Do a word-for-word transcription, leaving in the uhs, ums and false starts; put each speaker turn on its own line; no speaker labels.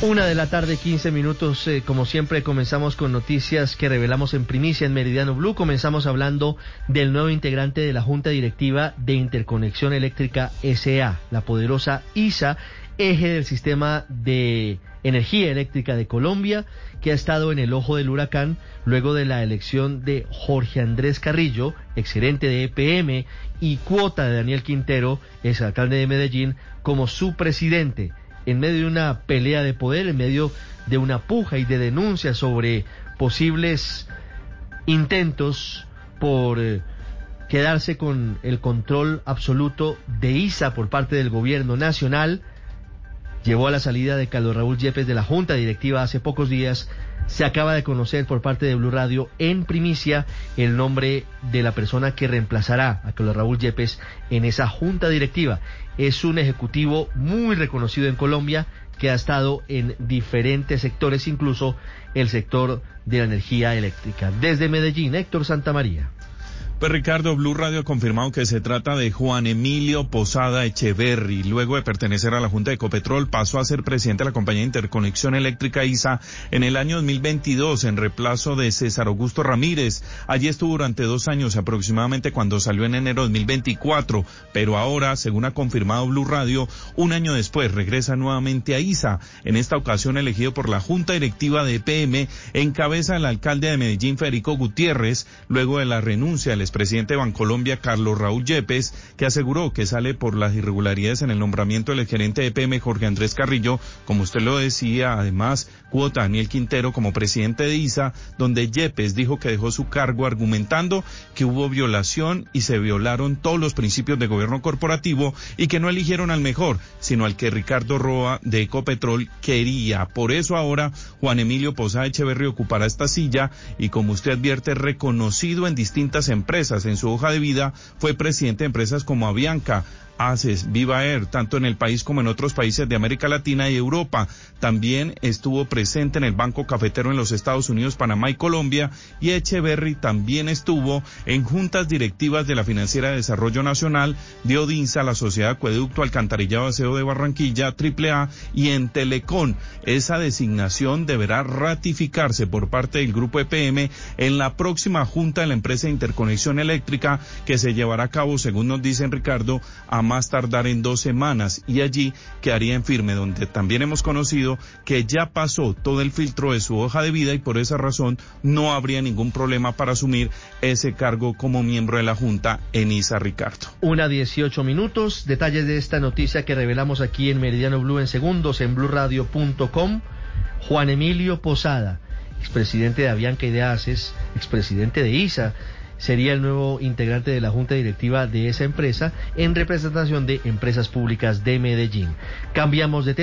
Una de la tarde, quince minutos, eh, como siempre comenzamos con noticias que revelamos en primicia en Meridiano Blue. Comenzamos hablando del nuevo integrante de la Junta Directiva de Interconexión Eléctrica S A, la poderosa I S A, eje del sistema de energía eléctrica de Colombia, que ha estado en el ojo del huracán luego de la elección de Jorge Andrés Carrillo, exgerente de E P M, y cuota de Daniel Quintero, exalcalde de Medellín, como su presidente, en medio de una pelea de poder, en medio de una puja y de denuncias sobre posibles intentos por eh, quedarse con el control absoluto de I S A por parte del gobierno nacional. Llevó a la salida de Carlos Raúl Yepes de la Junta Directiva hace pocos días. Se acaba de conocer por parte de Blue Radio en primicia el nombre de la persona que reemplazará a Carlos Raúl Yepes en esa Junta Directiva. Es un ejecutivo muy reconocido en Colombia que ha estado en diferentes sectores, incluso el sector de la energía eléctrica. Desde Medellín, Héctor Santamaría.
Pues Ricardo, Blue Radio ha confirmado que se trata de Juan Emilio Posada Echeverry. Luego de pertenecer a la Junta de Ecopetrol, pasó a ser presidente de la compañía de Interconexión Eléctrica I S A en el año dos mil veintidós, en reemplazo de César Augusto Ramírez. Allí estuvo durante dos años aproximadamente, cuando salió en enero de dos mil veinticuatro, pero ahora, según ha confirmado Blue Radio, un año después regresa nuevamente a I S A, en esta ocasión elegido por la Junta Directiva de E P M, en cabeza del alcalde de Medellín, Federico Gutiérrez, luego de la renuncia del presidente de Bancolombia, Carlos Raúl Yepes, que aseguró que sale por las irregularidades en el nombramiento del gerente de E P M, Jorge Andrés Carrillo, como usted lo decía. Además, cuota Daniel Quintero como presidente de I S A, donde Yepes dijo que dejó su cargo argumentando que hubo violación y se violaron todos los principios de gobierno corporativo y que no eligieron al mejor, sino al que Ricardo Roa de Ecopetrol quería. Por eso ahora Juan Emilio Posada Echeverry ocupará esta silla y, como usted advierte, reconocido en distintas empresas. En su hoja de vida fue presidente de empresas como Avianca, ACES, Viva Air, tanto en el país como en otros países de América Latina y Europa. También estuvo presente en el Banco Cafetero en los Estados Unidos, Panamá y Colombia, y Echeverry también estuvo en juntas directivas de la Financiera de Desarrollo Nacional, de Odinsa, la Sociedad de Acueducto, Alcantarillado, Aseo de Barranquilla, Triple A, y en Telecom. Esa designación deberá ratificarse por parte del Grupo E P M en la próxima Junta de la empresa de Interconexión Eléctrica, que se llevará a cabo, según nos dicen, Ricardo, a más tardar en dos semanas, y allí quedaría en firme, donde también hemos conocido que ya pasó todo el filtro de su hoja de vida y por esa razón no habría ningún problema para asumir ese cargo como miembro de la Junta en I S A, Ricardo.
Una dieciocho minutos, detalles de esta noticia que revelamos aquí en Meridiano Blue en segundos en blue radio punto com. Juan Emilio Posada, expresidente de Avianca y de ACES, expresidente de I S A, sería el nuevo integrante de la Junta Directiva de esa empresa en representación de Empresas Públicas de Medellín. Cambiamos de tema.